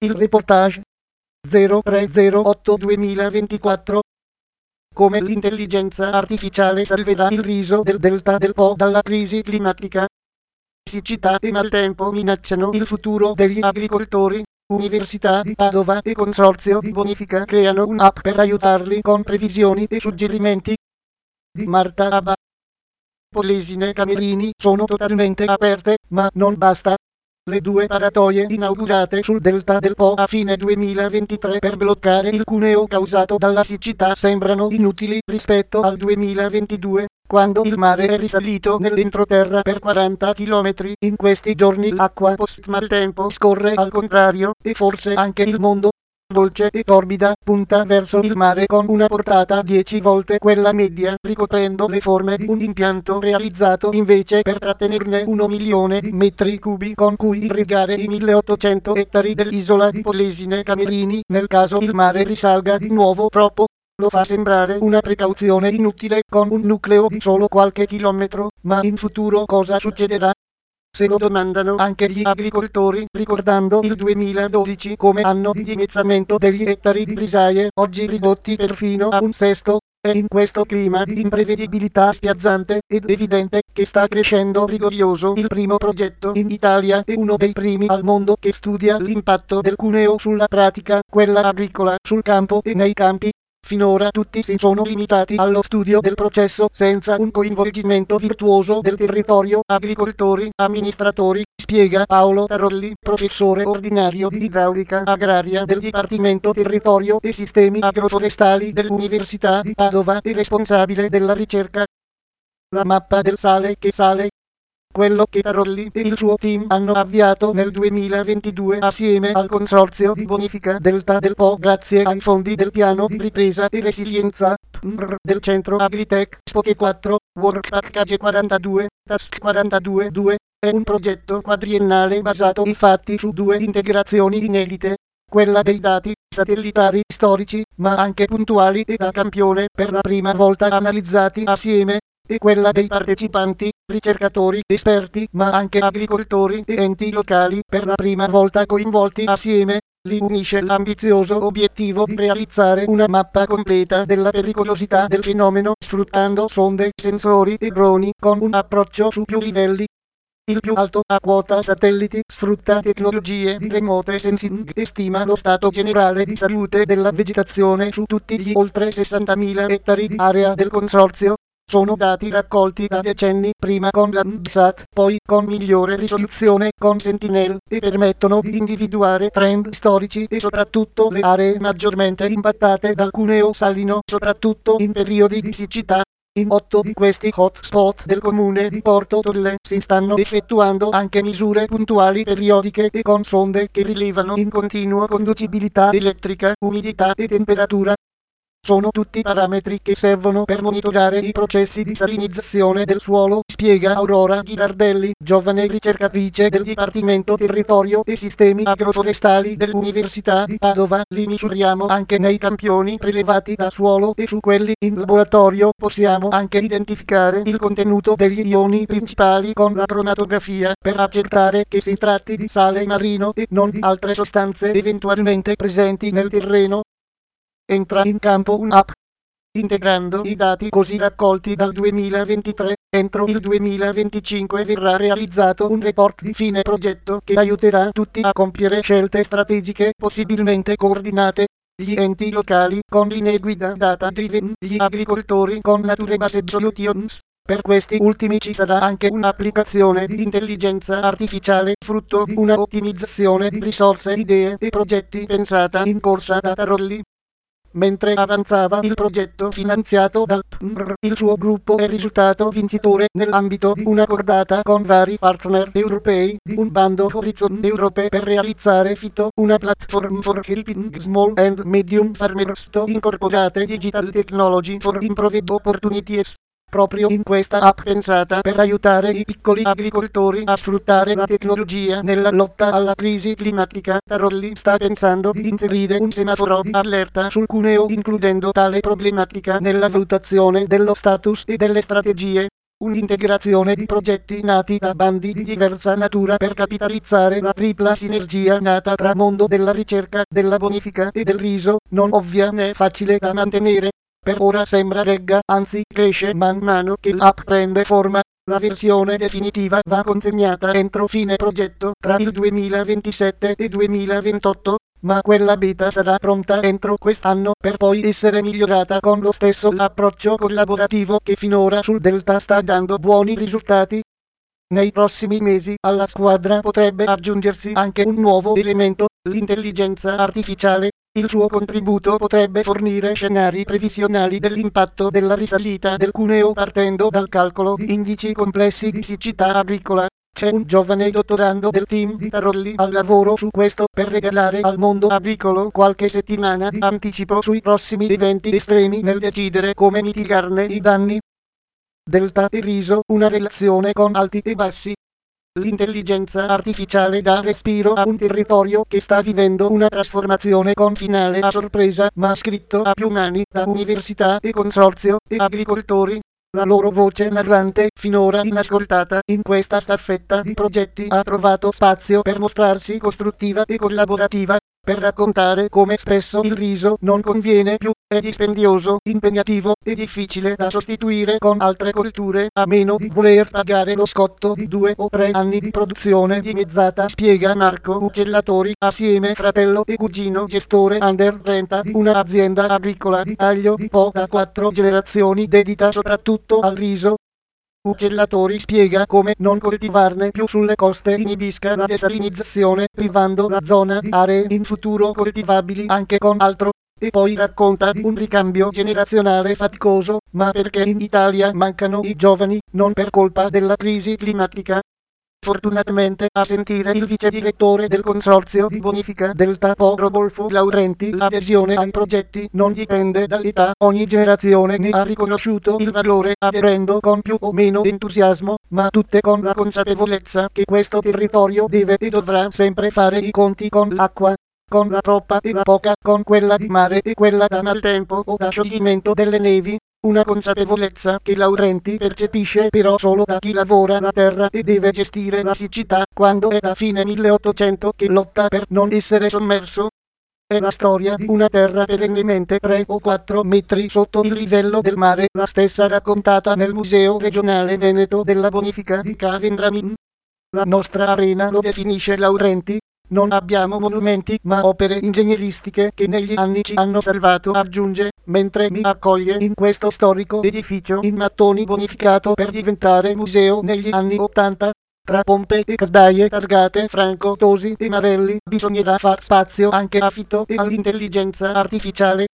Il reportage 0308-2024. Come l'intelligenza artificiale salverà il riso del delta del Po dalla crisi climatica. Siccità e maltempo minacciano il futuro degli agricoltori. Università di Padova e Consorzio di Bonifica creano un'app per aiutarli con previsioni e suggerimenti. Di Marta Abba. Polesine Camerini sono totalmente aperte, ma non basta. Le 2 paratoie inaugurate sul delta del Po a fine 2023 per bloccare il cuneo causato dalla siccità sembrano inutili rispetto al 2022, quando il mare è risalito nell'entroterra per 40 km. In questi giorni l'acqua post-maltempo scorre al contrario, e forse anche il mondo, dolce e torbida, punta verso il mare con una portata 10 volte quella media, ricoprendo le forme di un impianto realizzato invece per trattenerne 1 milione di metri cubi con cui irrigare i 1800 ettari dell'isola di Polesine Camerini, nel caso il mare risalga di nuovo troppo. Lo fa sembrare una precauzione inutile con un nucleo di solo qualche chilometro, ma in futuro cosa succederà? Se lo domandano anche gli agricoltori, ricordando il 2012 come anno di dimezzamento degli ettari di brisaie, oggi ridotti perfino a un sesto. È in questo clima di imprevedibilità spiazzante ed evidente che sta crescendo Rigoglioso, il primo progetto in Italia e uno dei primi al mondo che studia l'impatto del cuneo sulla pratica, quella agricola, sul campo e nei campi. Finora tutti si sono limitati allo studio del processo senza un coinvolgimento virtuoso del territorio, agricoltori, amministratori, spiega Paolo Tarolli, professore ordinario di idraulica agraria del Dipartimento Territorio e Sistemi Agroforestali dell'Università di Padova e responsabile della ricerca. La mappa del sale che sale. Quello che Tarolli e il suo team hanno avviato nel 2022 assieme al Consorzio di Bonifica Delta del Po grazie ai fondi del Piano di Ripresa e Resilienza del Centro Agritech Spoke 4, Work Package 42, Task 42-2, è un progetto quadriennale basato infatti su 2 integrazioni inedite. Quella dei dati satellitari storici, ma anche puntuali e da campione per la prima volta analizzati assieme, e quella dei partecipanti, ricercatori, esperti, ma anche agricoltori e enti locali per la prima volta coinvolti assieme. Li unisce l'ambizioso obiettivo di realizzare una mappa completa della pericolosità del fenomeno sfruttando sonde, sensori e droni con un approccio su più livelli. Il più alto, a quota satelliti, sfrutta tecnologie di remote sensing e stima lo stato generale di salute della vegetazione su tutti gli oltre 60.000 ettari di area del consorzio. Sono dati raccolti da decenni, prima con Landsat, poi con migliore risoluzione con Sentinel, e permettono di individuare trend storici e soprattutto le aree maggiormente impattate dal cuneo salino, soprattutto in periodi di siccità. In 8 di questi hotspot del comune di Porto Tolle si stanno effettuando anche misure puntuali periodiche e con sonde che rilevano in continuo conducibilità elettrica, umidità e temperatura. Sono tutti parametri che servono per monitorare i processi di salinizzazione del suolo, spiega Aurora Ghirardelli, giovane ricercatrice del Dipartimento Territorio e Sistemi Agroforestali dell'Università di Padova. Li misuriamo anche nei campioni prelevati da suolo e su quelli in laboratorio possiamo anche identificare il contenuto degli ioni principali con la cromatografia per accertare che si tratti di sale marino e non di altre sostanze eventualmente presenti nel terreno. Entra in campo un'app. Integrando i dati così raccolti dal 2023, entro il 2025 verrà realizzato un report di fine progetto che aiuterà tutti a compiere scelte strategiche possibilmente coordinate. Gli enti locali con linee guida data driven, gli agricoltori con nature based solutions. Per questi ultimi ci sarà anche un'applicazione di intelligenza artificiale frutto di una ottimizzazione di risorse, idee e progetti pensata in corsa da Tarolli. Mentre avanzava il progetto finanziato dal PNR, il suo gruppo è risultato vincitore nell'ambito di una cordata con vari partner europei di un bando Horizon Europe per realizzare FITO, una platform for helping small and medium farmers to incorporate digital technology for improved opportunities. Proprio in questa app pensata per aiutare i piccoli agricoltori a sfruttare la tecnologia nella lotta alla crisi climatica, Tarolli sta pensando di inserire un semaforo di allerta sul cuneo includendo tale problematica nella valutazione dello status e delle strategie. un'integrazione di progetti nati da bandi di diversa natura per capitalizzare la tripla sinergia nata tra mondo della ricerca, della bonifica e del riso, non ovvia né facile da mantenere. Per ora sembra regga, anzi cresce man mano che l'app prende forma. La versione definitiva va consegnata entro fine progetto tra il 2027 e 2028, ma quella beta sarà pronta entro quest'anno per poi essere migliorata con lo stesso approccio collaborativo che finora sul Delta sta dando buoni risultati. Nei prossimi mesi alla squadra potrebbe aggiungersi anche un nuovo elemento, l'intelligenza artificiale. Il suo contributo potrebbe fornire scenari previsionali dell'impatto della risalita del cuneo partendo dal calcolo di indici complessi di siccità agricola. C'è un giovane dottorando del team di Tarolli al lavoro su questo per regalare al mondo agricolo qualche settimana di anticipo sui prossimi eventi estremi nel decidere come mitigarne i danni. Delta e riso, una relazione con alti e bassi. L'intelligenza artificiale dà respiro a un territorio che sta vivendo una trasformazione con finale a sorpresa, ma scritto a più mani da università e consorzio e agricoltori. La loro voce narrante, finora inascoltata in questa staffetta di progetti, ha trovato spazio per mostrarsi costruttiva e collaborativa, per raccontare come spesso il riso non conviene più, è dispendioso, impegnativo e difficile da sostituire con altre colture, a meno di voler pagare lo scotto di 2 o 3 anni di produzione dimezzata, spiega Marco Uccellatori, assieme fratello e cugino gestore under 30 di un'azienda agricola di taglio di po' da 4 generazioni dedita soprattutto al riso. Uccellatori spiega come non coltivarne più sulle coste inibisca la desalinizzazione, privando la zona di aree in futuro coltivabili anche con altro, e poi racconta di un ricambio generazionale faticoso, ma perché in Italia mancano i giovani, non per colpa della crisi climatica. Fortunatamente, a sentire il vice direttore del consorzio di bonifica Delta Po Rodolfo Laurenti, l'adesione ai progetti non dipende dall'età, ogni generazione ne ha riconosciuto il valore aderendo con più o meno entusiasmo, ma tutte con la consapevolezza che questo territorio deve e dovrà sempre fare i conti con l'acqua, con la troppa e la poca, con quella di mare e quella da maltempo o da scioglimento delle nevi. Una consapevolezza che Laurenti percepisce però solo da chi lavora la terra e deve gestire la siccità, quando è da fine 1800 che lotta per non essere sommerso. È la storia di una terra perennemente 3 o 4 metri sotto il livello del mare, la stessa raccontata nel Museo regionale veneto della bonifica di Ca' Vendramin. La nostra arena, lo definisce Laurenti. Non abbiamo monumenti, ma opere ingegneristiche che negli anni ci hanno salvato, aggiunge, mentre mi accoglie in questo storico edificio in mattoni bonificato per diventare museo negli anni 80. Tra pompe e caldaie targate Franco, Tosi e Marelli bisognerà far spazio anche a Fitto e all'intelligenza artificiale.